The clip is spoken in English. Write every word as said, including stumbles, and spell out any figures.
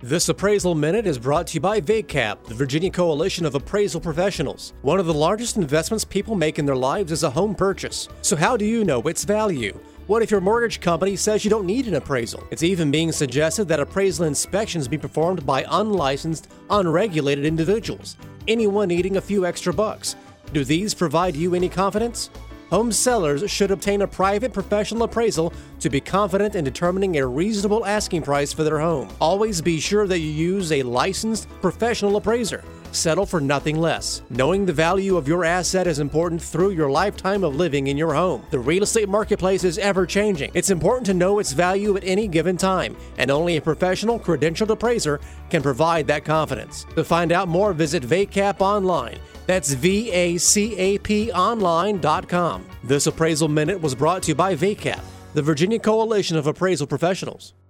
This Appraisal Minute is brought to you by V A C A P, the Virginia Coalition of Appraisal Professionals. One of the largest investments people make in their lives is a home purchase. So how do you know its value? What if your mortgage company says you don't need an appraisal? It's even being suggested that appraisal inspections be performed by unlicensed, unregulated individuals, anyone needing a few extra bucks. Do these provide you any confidence? Home sellers should obtain a private professional appraisal to be confident in determining a reasonable asking price for their home. Always be sure that you use a licensed professional appraiser. Settle for nothing less. Knowing the value of your asset is important through your lifetime of living in your home. The real estate marketplace is ever changing. It's important to know its value at any given time, and only a professional credentialed appraiser can provide that confidence. To find out more, visit V A C A P online. That's V A C A P online dot com. This Appraisal Minute was brought to you by V A C A P, the Virginia Coalition of Appraisal Professionals.